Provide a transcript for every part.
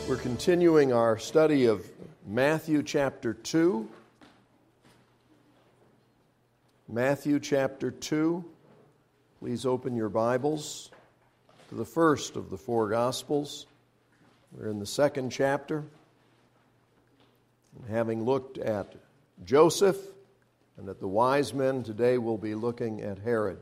We're continuing our study of Matthew chapter 2. Matthew chapter 2. Please open your Bibles to the first of the four Gospels. We're in the second chapter. And having looked at Joseph and at the wise men, today we'll be looking at Herod.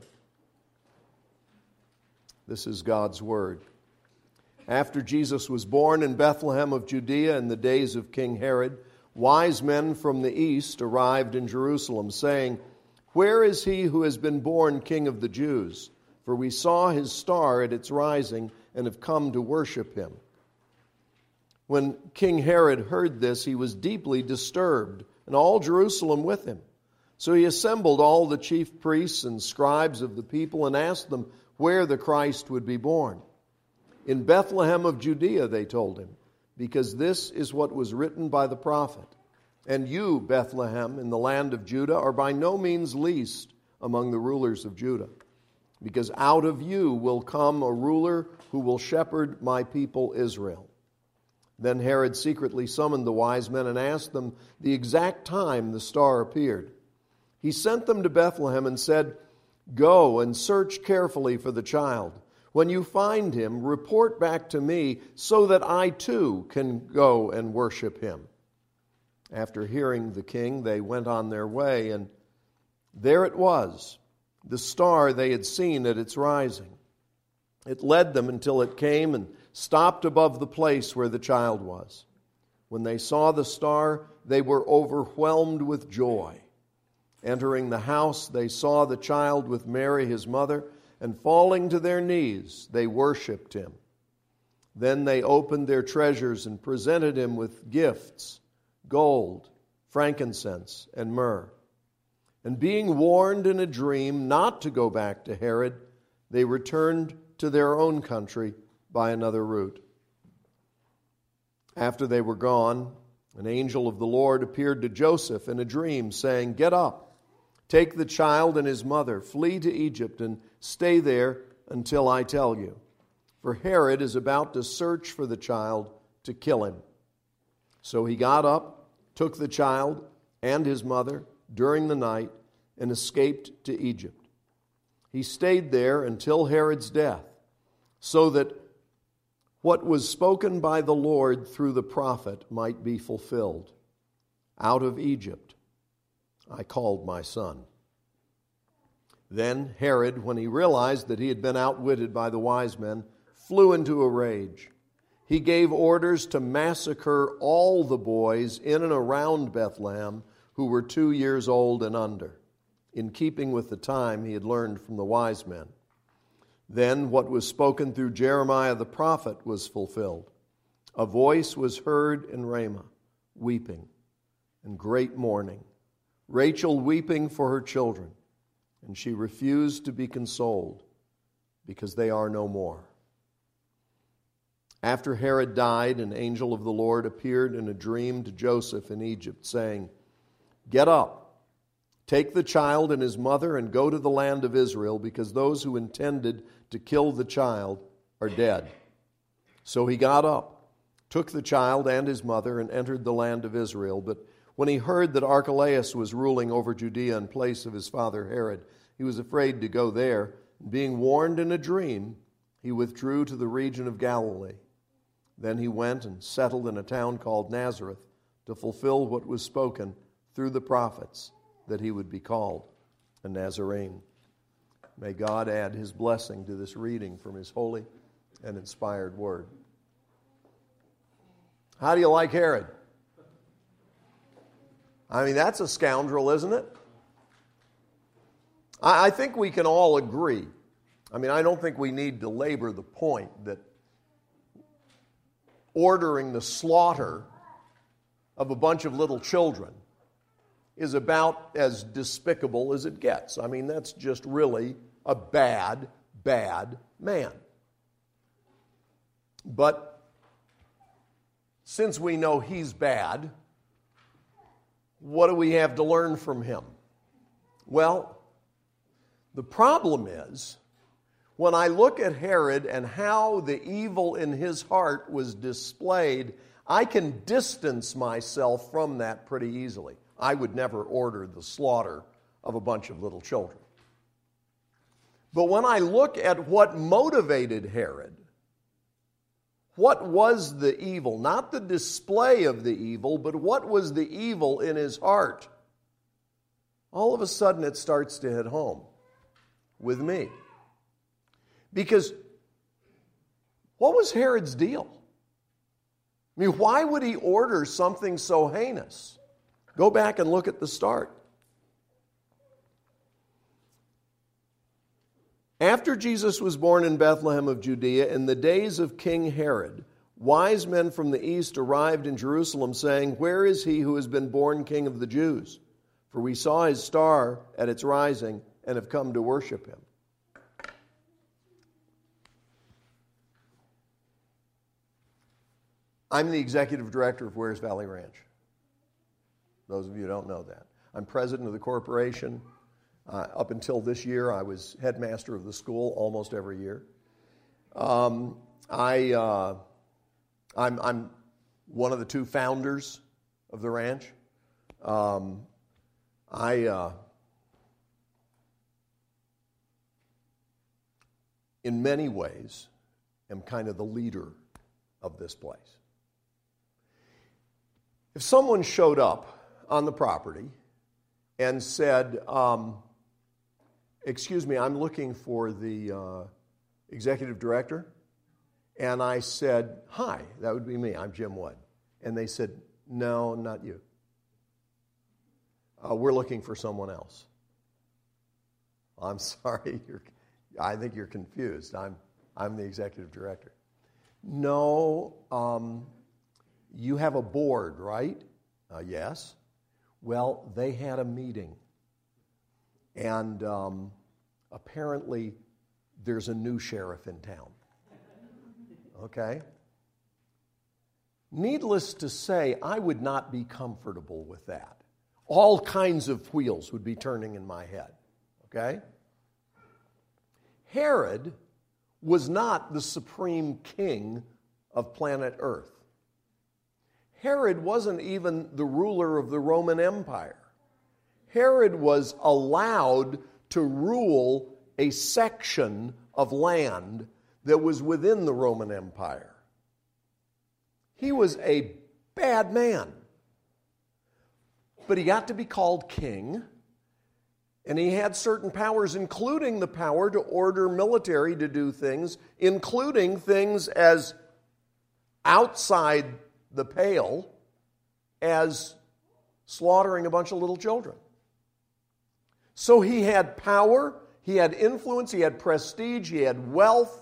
This is God's Word. After Jesus was born in Bethlehem of Judea in the days of King Herod, wise men from the east arrived in Jerusalem, saying, "Where is he who has been born King of the Jews? For we saw his star at its rising and have come to worship him." When King Herod heard this, he was deeply disturbed, and all Jerusalem with him. So he assembled all the chief priests and scribes of the people and asked them where the Christ would be born. "In Bethlehem of Judea," they told him, "because this is what was written by the prophet. And you, Bethlehem, in the land of Judah, are by no means least among the rulers of Judah, because out of you will come a ruler who will shepherd my people Israel." Then Herod secretly summoned the wise men and asked them the exact time the star appeared. He sent them to Bethlehem and said, "Go and search carefully for the child. When you find him, report back to me so that I too can go and worship him." After hearing the king, they went on their way, and there it was, the star they had seen at its rising. It led them until it came and stopped above the place where the child was. When they saw the star, they were overwhelmed with joy. Entering the house, they saw the child with Mary, his mother, and falling to their knees, they worshipped him. Then they opened their treasures and presented him with gifts, gold, frankincense, and myrrh. And being warned in a dream not to go back to Herod, they returned to their own country by another route. After they were gone, an angel of the Lord appeared to Joseph in a dream, saying, "Get up. Take the child and his mother, flee to Egypt, and stay there until I tell you. For Herod is about to search for the child to kill him." So he got up, took the child and his mother during the night, and escaped to Egypt. He stayed there until Herod's death, so that what was spoken by the Lord through the prophet might be fulfilled. "Out of Egypt I called my son." Then Herod, when he realized that he had been outwitted by the wise men, flew into a rage. He gave orders to massacre all the boys in and around Bethlehem who were 2 years old and under, in keeping with the time he had learned from the wise men. Then what was spoken through Jeremiah the prophet was fulfilled. A voice was heard in Ramah, weeping and great mourning, Rachel weeping for her children, and she refused to be consoled because they are no more. After Herod died, an angel of the Lord appeared in a dream to Joseph in Egypt, saying, "Get up, take the child and his mother and go to the land of Israel, because those who intended to kill the child are dead." So he got up, took the child and his mother, and entered the land of Israel. But when he heard that Archelaus was ruling over Judea in place of his father Herod, he was afraid to go there. Being warned in a dream, he withdrew to the region of Galilee. Then he went and settled in a town called Nazareth to fulfill what was spoken through the prophets, that he would be called a Nazarene. May God add his blessing to this reading from his holy and inspired word. How do you like Herod? I mean, that's a scoundrel, isn't it? I think we can all agree. I mean, I don't think we need to labor the point that ordering the slaughter of a bunch of little children is about as despicable as it gets. I mean, that's just really a bad, bad man. But since we know he's bad, what do we have to learn from him? Well, the problem is when I look at Herod and how the evil in his heart was displayed, I can distance myself from that pretty easily. I would never order the slaughter of a bunch of little children. But when I look at what motivated Herod, what was the evil? Not the display of the evil, but what was the evil in his heart? All of a sudden it starts to hit home with me. Because what was Herod's deal? I mean, why would he order something so heinous? Go back and look at the start. After Jesus was born in Bethlehem of Judea, in the days of King Herod, wise men from the east arrived in Jerusalem, saying, "Where is he who has been born King of the Jews? For we saw his star at its rising and have come to worship him." I'm the executive director of Wears Valley Ranch. Those of you who don't know that. I'm president of the corporation. Up until this year, I was headmaster of the school almost every year. I'm one of the two founders of the ranch. In many ways, am kind of the leader of this place. If someone showed up on the property and said, "Excuse me, I'm looking for the executive director," and I said, "Hi, that would be me, I'm Jim Wood," and they said, "No, not you. We're looking for someone else." I'm sorry, I think you're confused. I'm the executive director. "No, you have a board, right?" "Yes." "Well, they had a meeting, and apparently there's a new sheriff in town." Okay? Needless to say, I would not be comfortable with that. All kinds of wheels would be turning in my head. Okay? Herod was not the supreme king of planet Earth. Herod wasn't even the ruler of the Roman Empire. Herod was allowed to rule a section of land that was within the Roman Empire. He was a bad man. But he got to be called king, and he had certain powers, including the power to order military to do things, including things as outside the pale as slaughtering a bunch of little children. So he had power, he had influence, he had prestige, he had wealth,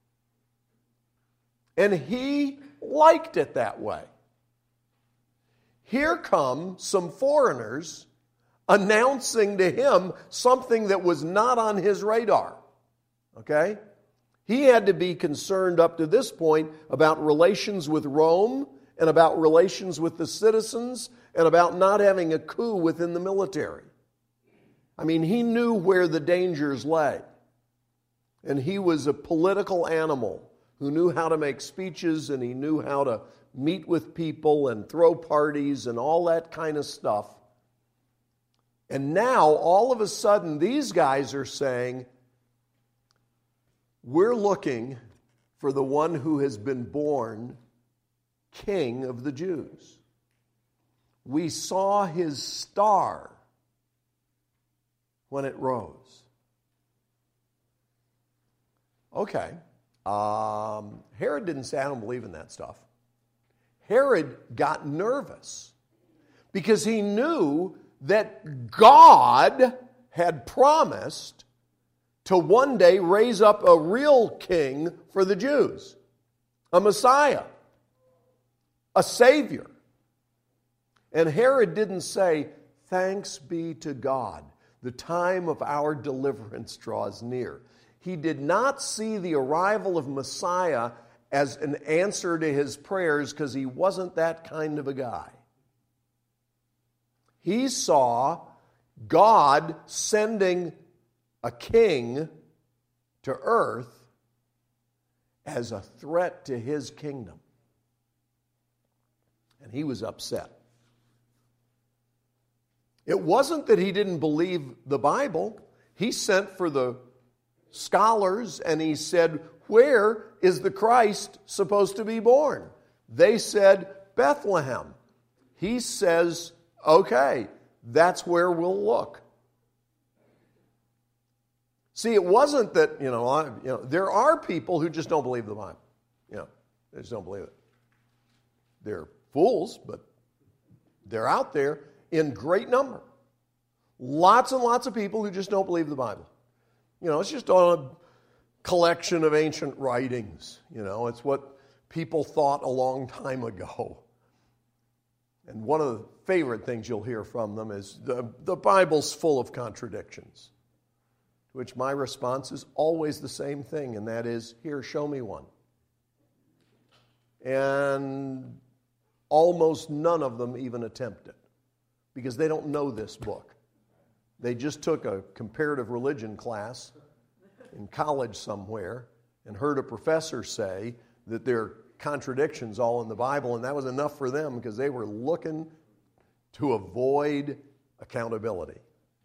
and he liked it that way. Here come some foreigners announcing to him something that was not on his radar. Okay? He had to be concerned up to this point about relations with Rome and about relations with the citizens and about not having a coup within the military. I mean, he knew where the dangers lay. And he was a political animal who knew how to make speeches, and he knew how to meet with people and throw parties and all that kind of stuff. And now, all of a sudden, these guys are saying, "We're looking for the one who has been born King of the Jews. We saw his star when it rose." Okay. Herod didn't say, "I don't believe in that stuff." Herod got nervous because he knew that God had promised to one day raise up a real king for the Jews, a Messiah, a Savior. And Herod didn't say, "Thanks be to God, the time of our deliverance draws near." He did not see the arrival of Messiah as an answer to his prayers because he wasn't that kind of a guy. He saw God sending a king to earth as a threat to his kingdom. And he was upset. It wasn't that he didn't believe the Bible. He sent for the scholars and he said, "Where is the Christ supposed to be born?" They said, "Bethlehem." He says, "Okay, that's where we'll look." See, it wasn't that, there are people who just don't believe the Bible. They just don't believe it. They're fools, but they're out there in great number. Lots and lots of people who just don't believe the Bible. It's just a collection of ancient writings. It's what people thought a long time ago. And one of the favorite things you'll hear from them is the Bible's full of contradictions. To which my response is always the same thing, and that is, "Here, show me one." And almost none of them even attempt it, because they don't know this book. They just took a comparative religion class in college somewhere and heard a professor say that there are contradictions all in the Bible, and that was enough for them because they were looking to avoid accountability.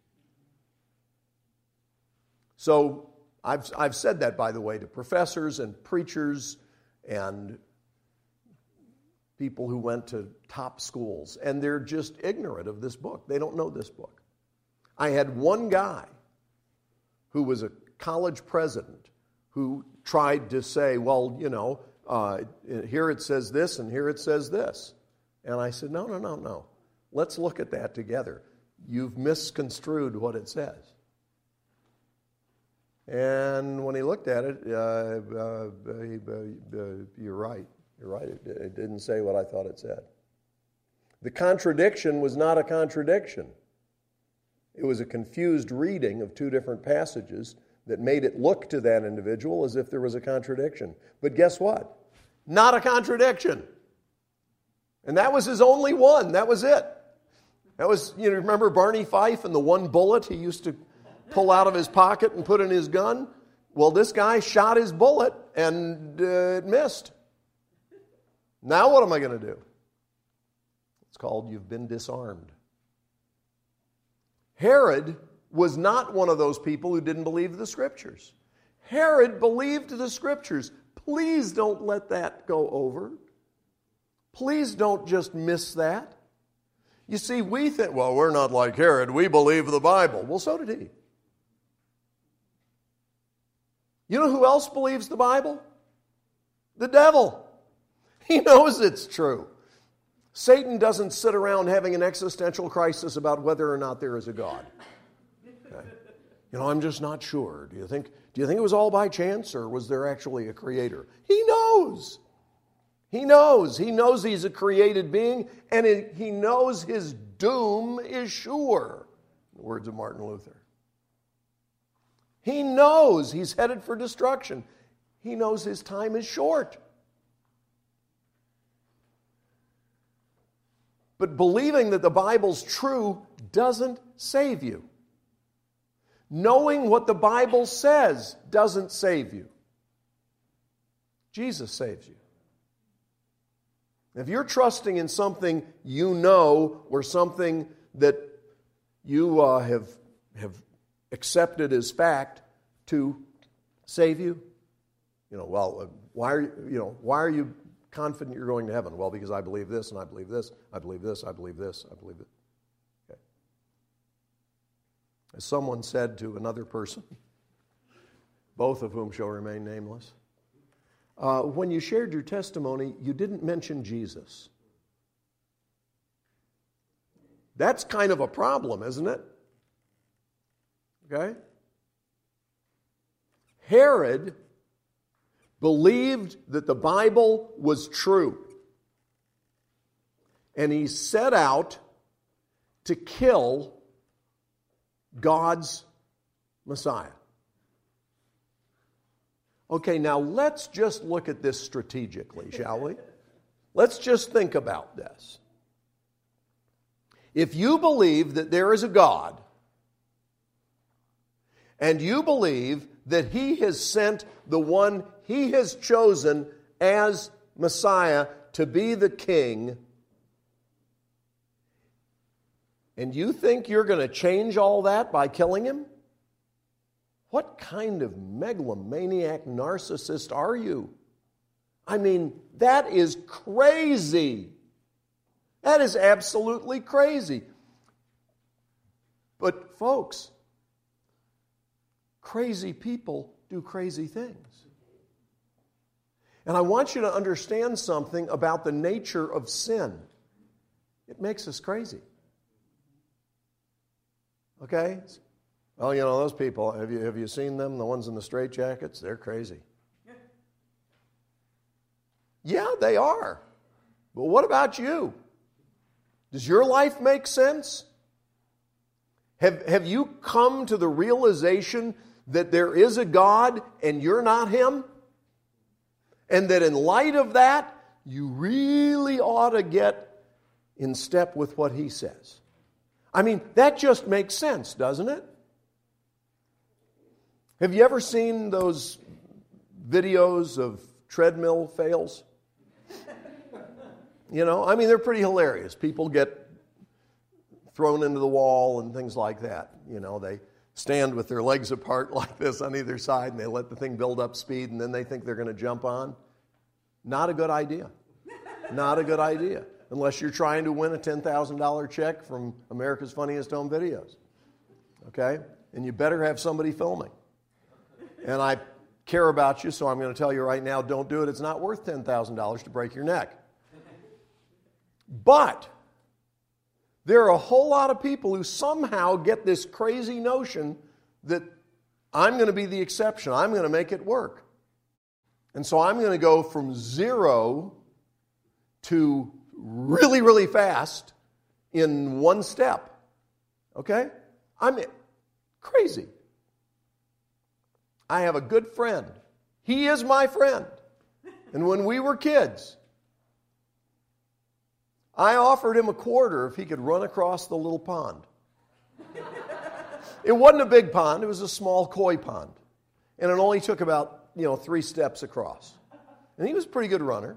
So I've said that, by the way, to professors and preachers and people who went to top schools, and they're just ignorant of this book. They don't know this book. I had one guy who was a college president who tried to say, "Well, here it says this and here it says this." And I said, No. Let's look at that together. You've misconstrued what it says. And when he looked at it, you're right. You're right. It didn't say what I thought it said. The contradiction was not a contradiction. It was a confused reading of two different passages that made it look to that individual as if there was a contradiction. But guess what? Not a contradiction. And that was his only one. That was it. That was, remember Barney Fife and the one bullet he used to pull out of his pocket and put in his gun? Well, this guy shot his bullet and it missed. Now what am I going to do? It's called "You've been disarmed." Herod was not one of those people who didn't believe the Scriptures. Herod believed the Scriptures. Please don't let that go over. Please don't just miss that. You see, we think, well, we're not like Herod. We believe the Bible. Well, so did he. You know who else believes the Bible? The devil. He knows it's true. Satan doesn't sit around having an existential crisis about whether or not there is a God. Okay. I'm just not sure. Do you think it was all by chance, or was there actually a creator? He knows. He knows. He knows he's a created being, and he knows his doom is sure. In the words of Martin Luther. He knows he's headed for destruction. He knows his time is short. But believing that the Bible's true doesn't save you. Knowing what the Bible says doesn't save you. Jesus saves you. If you're trusting in something you know, or something that you have accepted as fact to save you, why are you confident you're going to heaven? Well, because I believe this, and I believe this, I believe this, I believe this, I believe it. Okay. As someone said to another person, both of whom shall remain nameless, when you shared your testimony, you didn't mention Jesus. That's kind of a problem, isn't it? Okay? Herod believed that the Bible was true. And he set out to kill God's Messiah. Okay, now let's just look at this strategically, shall we? Let's just think about this. If you believe that there is a God, and you believe that he has sent the one he has chosen as Messiah to be the king, and you think you're going to change all that by killing him? What kind of megalomaniac narcissist are you? I mean, that is crazy. That is absolutely crazy. But folks, crazy people do crazy things. And I want you to understand something about the nature of sin. It makes us crazy. Okay? Well, you know, those people, have you seen them, the ones in the straitjackets? They're crazy. Yeah, they are. But what about you? Does your life make sense? Have you come to the realization that there is a God and you're not Him? And that in light of that, you really ought to get in step with what He says. I mean, that just makes sense, doesn't it? Have you ever seen those videos of treadmill fails? You know, I mean, they're pretty hilarious. People get thrown into the wall and things like that. You know, they stand with their legs apart like this on either side and they let the thing build up speed and then they think they're going to jump on. Not a good idea. Not a good idea. Unless you're trying to win a $10,000 check from America's Funniest Home Videos. Okay? And you better have somebody filming. And I care about you, so I'm going to tell you right now, don't do it. It's not worth $10,000 to break your neck. But there are a whole lot of people who somehow get this crazy notion that I'm going to be the exception. I'm going to make it work. And so I'm going to go from 0 to really, really fast in one step. Okay? I'm crazy. I have a good friend. He is my friend. And when we were kids, I offered him a quarter if he could run across the little pond. It wasn't a big pond. It was a small koi pond. And it only took about, 3 steps across. And he was a pretty good runner.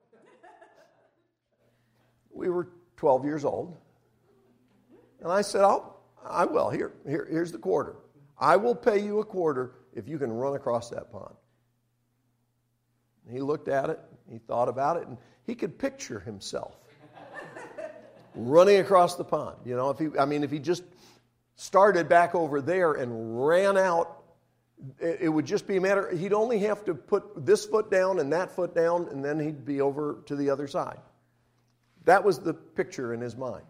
We were 12 years old. And I said, I will. Here's the quarter. I will pay you a quarter if you can run across that pond. And he looked at it, he thought about it, and he could picture himself running across the pond. If he just started back over there and ran out, it would just be a matter, he'd only have to put this foot down and that foot down, and then he'd be over to the other side. That was the picture in his mind.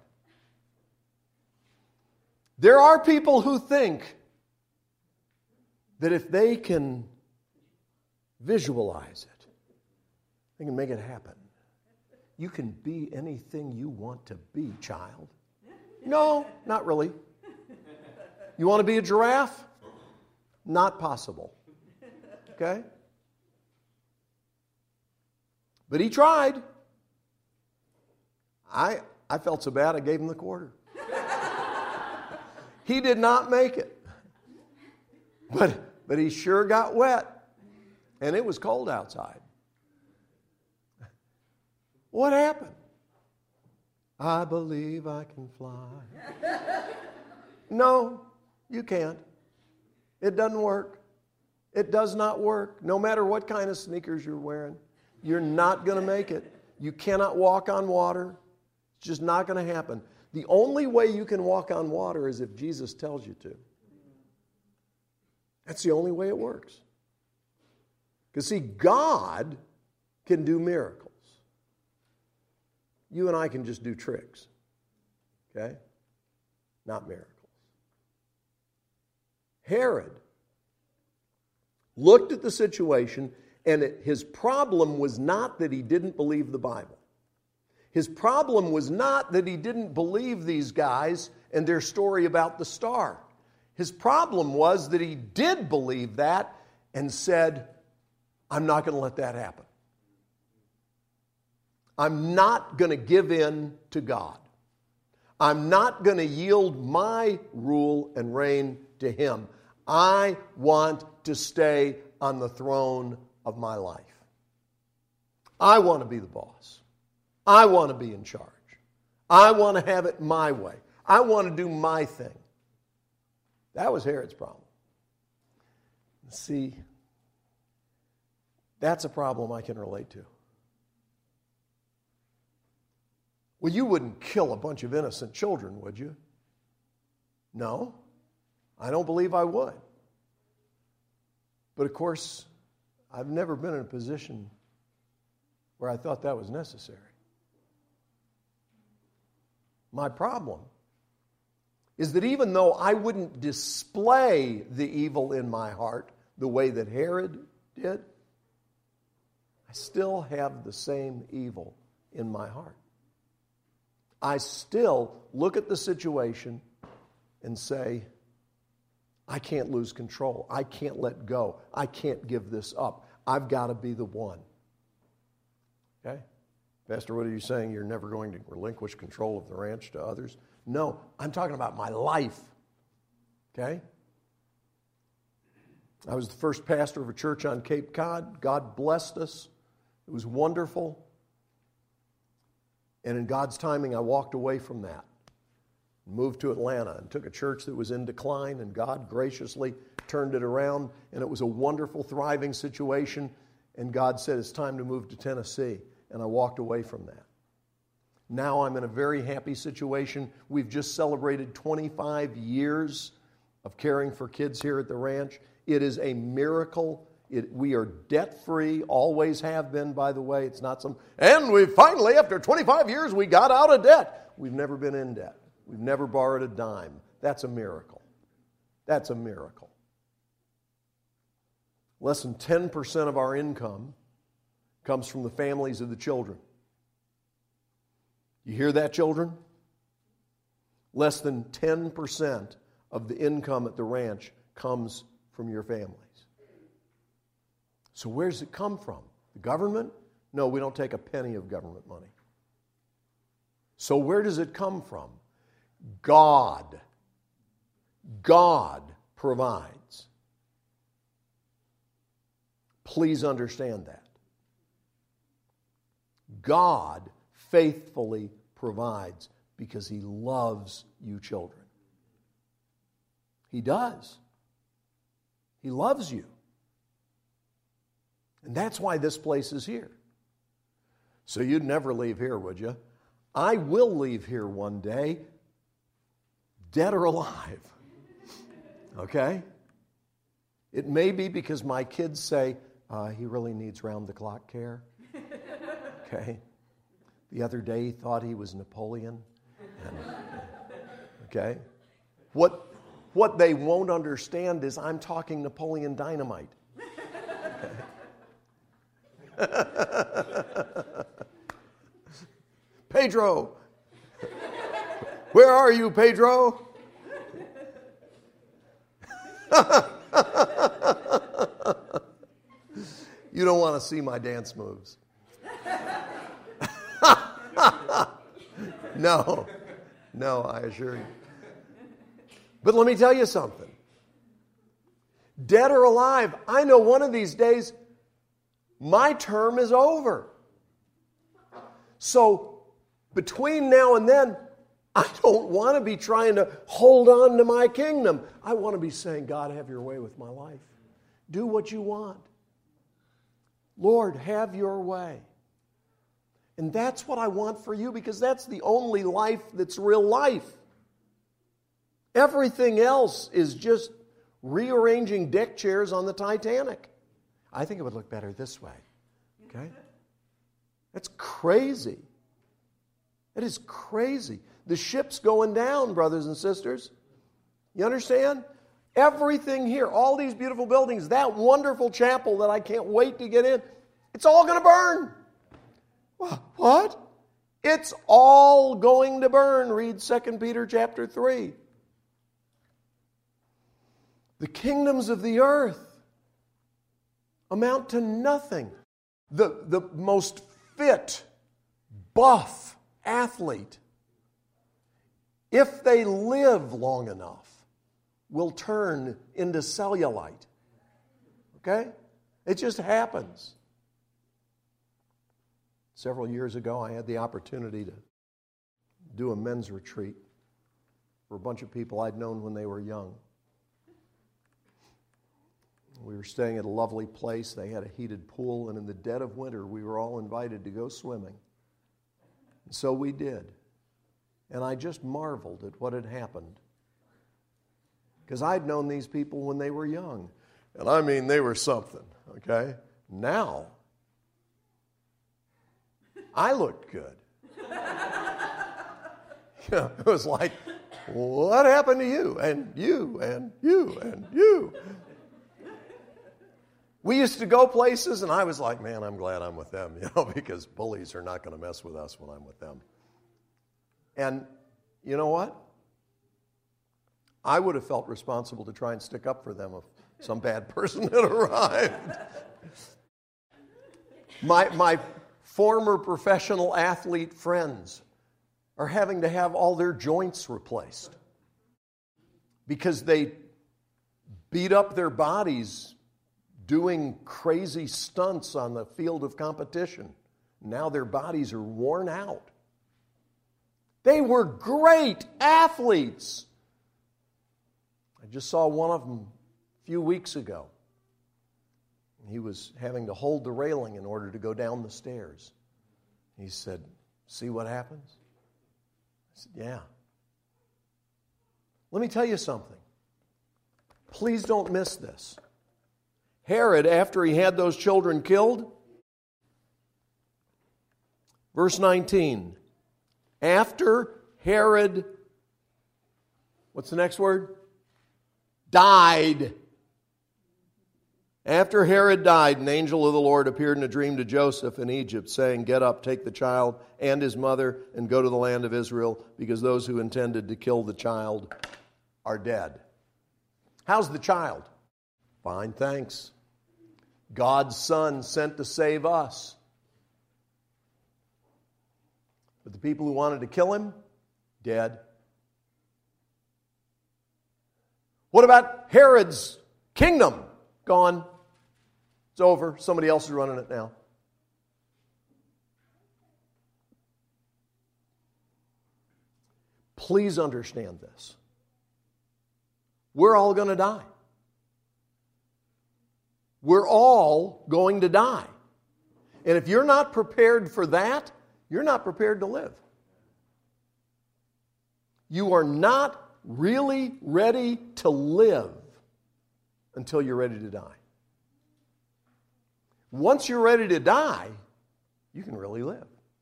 There are people who think that if they can visualize it, they can make it happen. You can be anything you want to be, child. No, not really. You want to be a giraffe? Not possible. Okay? But he tried. I felt so bad I gave him the quarter. He did not make it. But he sure got wet. And it was cold outside. What happened? I believe I can fly. No, you can't. It doesn't work. It does not work. No matter what kind of sneakers you're wearing, you're not going to make it. You cannot walk on water. It's just not going to happen. The only way you can walk on water is if Jesus tells you to. That's the only way it works. Because see, God can do miracles. You and I can just do tricks. Okay? Not miracles. Herod looked at the situation, and his problem was not that he didn't believe the Bible. His problem was not that he didn't believe these guys and their story about the star. His problem was that he did believe that and said, I'm not going to let that happen. I'm not going to give in to God. I'm not going to yield my rule and reign to Him. I want to stay on the throne of my life. I want to be the boss. I want to be in charge. I want to have it my way. I want to do my thing. That was Herod's problem. See, that's a problem I can relate to. Well, you wouldn't kill a bunch of innocent children, would you? No, I don't believe I would. But of course, I've never been in a position where I thought that was necessary. My problem is that even though I wouldn't display the evil in my heart the way that Herod did, I still have the same evil in my heart. I still look at the situation and say, I can't lose control. I can't let go. I can't give this up. I've got to be the one. Okay? Pastor, what are you saying? You're never going to relinquish control of the ranch to others? No, I'm talking about my life. Okay? I was the first pastor of a church on Cape Cod. God blessed us. It was wonderful. And in God's timing, I walked away from that. Moved to Atlanta and took a church that was in decline, and God graciously turned it around, and it was a wonderful, thriving situation. And God said, it's time to move to Tennessee. And I walked away from that. Now I'm in a very happy situation. We've just celebrated 25 years of caring for kids here at the ranch. It is a miracle. We are debt-free, always have been, by the way. It's not some, and we finally, after 25 years, we got out of debt. We've never been in debt. We've never borrowed a dime. That's a miracle. That's a miracle. Less than 10% of our income comes from the families of the children. You hear that, children? Less than 10% of the income at the ranch comes from your families. So where does it come from? The government? No, we don't take a penny of government money. So where does it come from? God. God provides. Please understand that. God faithfully provides because He loves you children. He does. He loves you. And that's why this place is here. So you'd never leave here, would you? I will leave here one day, dead or alive. Okay? It may be because my kids say, he really needs round-the-clock care. Okay? The other day he thought he was Napoleon. Okay? What they won't understand is I'm talking Napoleon Dynamite. Pedro, where are you, Pedro? You don't want to see my dance moves. No, I assure you. But let me tell you something. Dead or alive, I know one of these days my term is over. So between now and then, I don't want to be trying to hold on to my kingdom. I want to be saying, God, have your way with my life. Do what you want. Lord, have your way. And that's what I want for you, because that's the only life that's real life. Everything else is just rearranging deck chairs on the Titanic. I think it would look better this way. Okay? That's crazy. It is crazy. The ship's going down, brothers and sisters. You understand? Everything here, all these beautiful buildings, that wonderful chapel that I can't wait to get in, it's all going to burn. What? It's all going to burn. Read 2 Peter chapter 3. The kingdoms of the earth amount to nothing. The most fit, buff athlete, if they live long enough, will turn into cellulite. Okay? It just happens. Several years ago, I had the opportunity to do a men's retreat for a bunch of people I'd known when they were young. We were staying at a lovely place. They had a heated pool, and in the dead of winter, we were all invited to go swimming. And so we did. And I just marveled at what had happened. Because I'd known these people when they were young. And I mean, they were something, okay? Now, I looked good. It was like, what happened to you? And you, and you, and you. We used to go places, and I was like, man, I'm glad I'm with them, because bullies are not going to mess with us when I'm with them. And you know what? I would have felt responsible to try and stick up for them if some bad person had arrived. My former professional athlete friends are having to have all their joints replaced because they beat up their bodies doing crazy stunts on the field of competition. Now their bodies are worn out. They were great athletes. I just saw one of them a few weeks ago. He was having to hold the railing in order to go down the stairs. He said, see what happens? I said, yeah. Let me tell you something. Please don't miss this. Herod, after he had those children killed, verse 19, after Herod, what's the next word? Died. After Herod died, an angel of the Lord appeared in a dream to Joseph in Egypt, saying, get up, take the child and his mother, and go to the land of Israel, because those who intended to kill the child are dead. How's the child? Fine, thanks. God's Son sent to save us. But the people who wanted to kill him, dead. What about Herod's kingdom? Gone. It's over. Somebody else is running it now. Please understand this. We're all going to die. We're all going to die. And if you're not prepared for that, you're not prepared to live. You are not really ready to live until you're ready to die. Once you're ready to die, you can really live.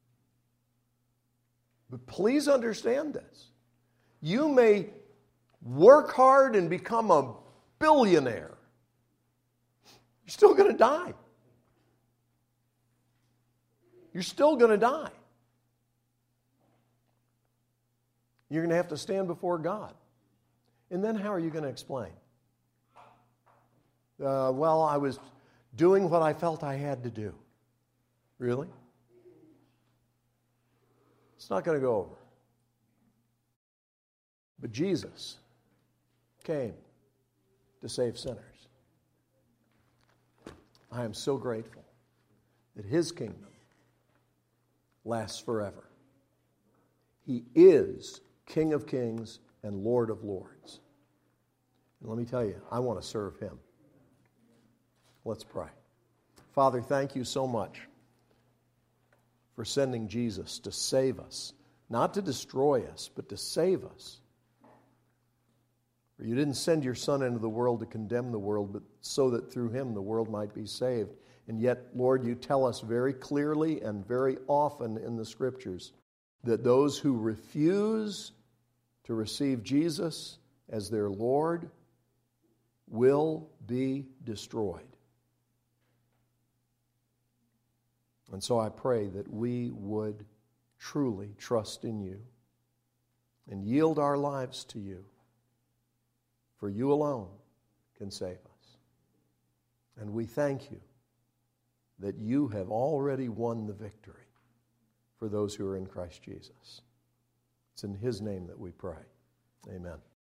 But please understand this. You may work hard and become a billionaire. You're still going to die. You're still going to die. You're going to have to stand before God. And then how are you going to explain? Well, I was doing what I felt I had to do. Really? It's not going to go over. But Jesus came to save sinners. I am so grateful that His kingdom lasts forever. He is King of kings and Lord of lords. And let me tell you, I want to serve Him. Let's pray. Father, thank you so much for sending Jesus to save us, not to destroy us, but to save us. For you didn't send your Son into the world to condemn the world, but so that through Him the world might be saved. And yet, Lord, you tell us very clearly and very often in the Scriptures that those who refuse to receive Jesus as their Lord will be destroyed. And so I pray that we would truly trust in you and yield our lives to you, for you alone can save us. And we thank you that you have already won the victory for those who are in Christ Jesus. It's in His name that we pray. Amen.